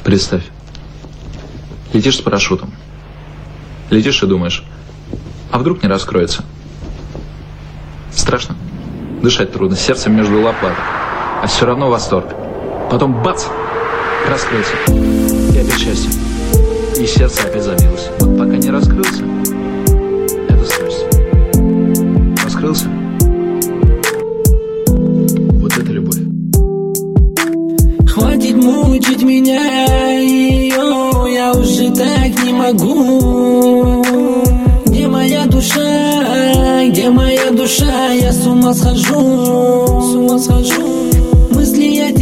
Представь, летишь с парашютом. Летишь и думаешь, а вдруг не раскроется? Страшно. Дышать трудно, сердце между лопаток. А все равно восторг. Потом бац! Раскрылся. И опять счастье. И сердце опять забилось. Вот пока не раскрылся, это страсть. Раскрылся. Вот это любовь. Хватит мучить меня, ее, я уже так не могу. Где моя душа, где моя душа, я с ума схожу. Мысли о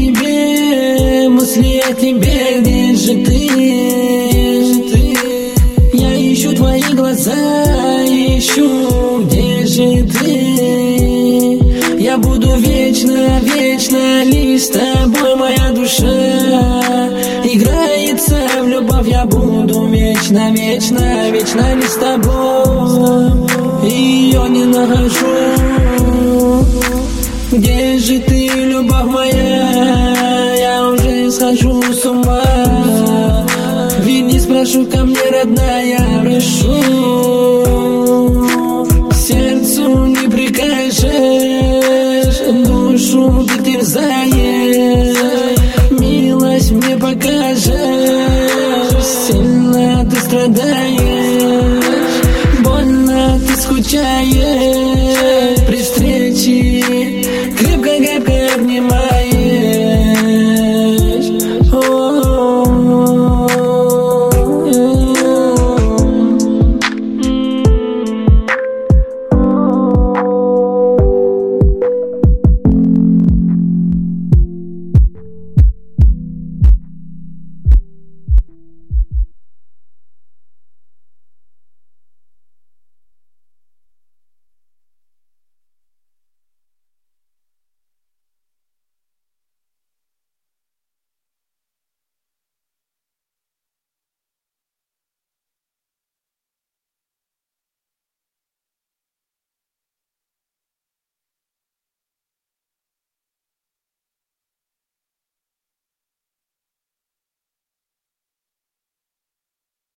тебе, где же ты? Я ищу твои глаза, ищу, где же ты? Я буду вечно, вечно лишь с тобой, моя душа играется в любовь, я буду вечно, вечно, вечно лишь с тобой. Ее не нахожу. Где же ты, любовь моя? Я уже схожу с ума. Вернись, прошу ко мне, родная, прошу.